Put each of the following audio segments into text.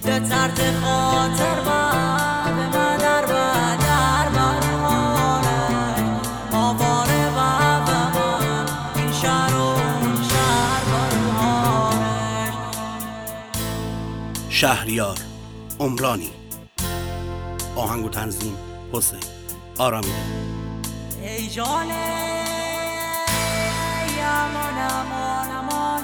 ده ترت خاطر بعد من در برهانش آواره بعد من این شهر و اون شهر برهانش. شهریار عمرانی. آهنگ و تنظیم حسین آرامیده. ای جانه امان امان امان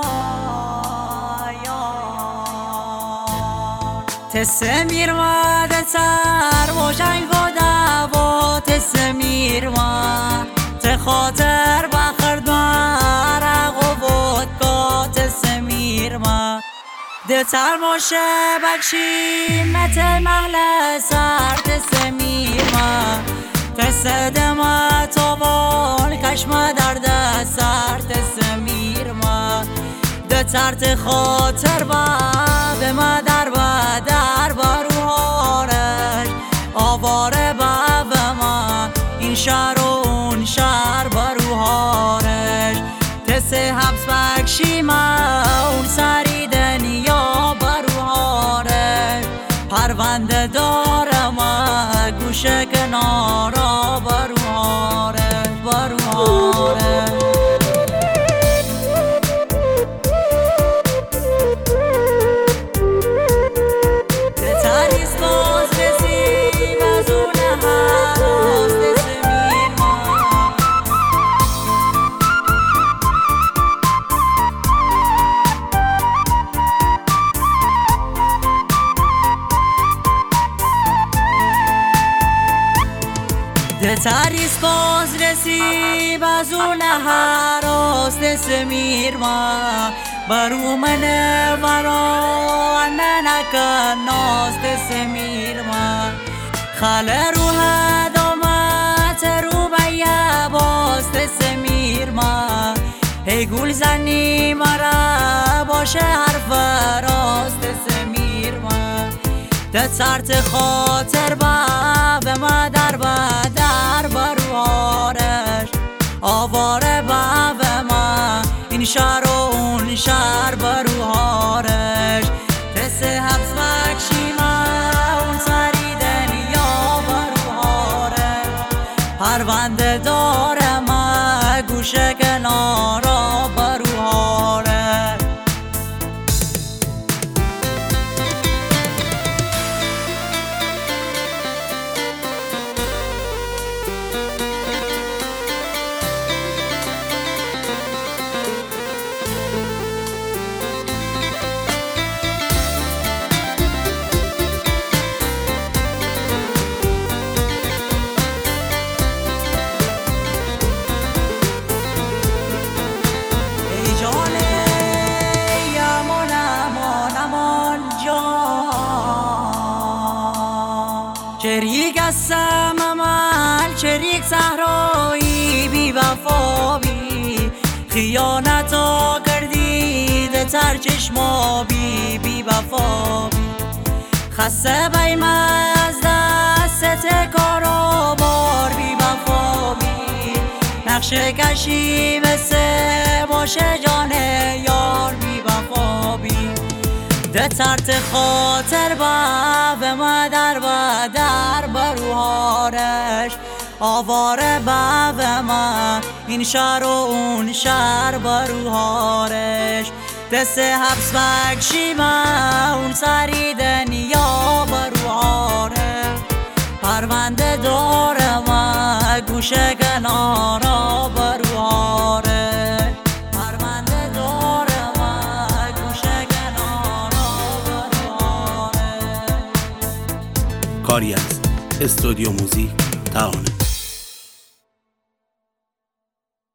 هایان تسه میرما ده سر و جنگ و دعوا تسه میرما ته خاطر بخردوار عقب و ودکا تسه میرما ده تر موشه بکشی مته محل سر تسه میرما تسه دما توان کشم درد سر تسه میرما ده ترت خاطر با به ما در بروهارش آواره با به ما این شهر و اون شهر بروهارش تسه حبس بکشی ما اون سری دنیا بروهارش پرونده دارم گوشه کنارا بروهارش بروهارش. ده تریس باز رسیب از اون هر آست سمیرما برو من ورا ننکن ناست سمیرما خاله رو هدامت رو بیا باست سمیرما ای گل زنی مرا باشه حرف راست سمیرما ده ترت خاطر با به ما در بروهارش آواره با به ما این شهر و اون شهر بروهارش تسه حبس بکشی ما اون سری دنیا بروهارش پرونده داره ما گوشه کنارا بروهارش. شریک هستم عمل شریک صحرایی بی وفا بی خیانتا کردی ده تر چشما بی وفا بی خسته بیم از دست کارا بار بی وفا بی نقشه کشی بسه باشه جان یار بی وفا بی ده ترت خاطر با به ما در بروهارش آواره با به ما این شهر و اون شهر بروهارش دسته حبس بکشی ما اون سری دنیا بروهارش پرونده داره ما گوشه کنارا بروهارش پرونده داره ما گوشه کنارا بروهارش. کاری از استودیو موزیک تهران.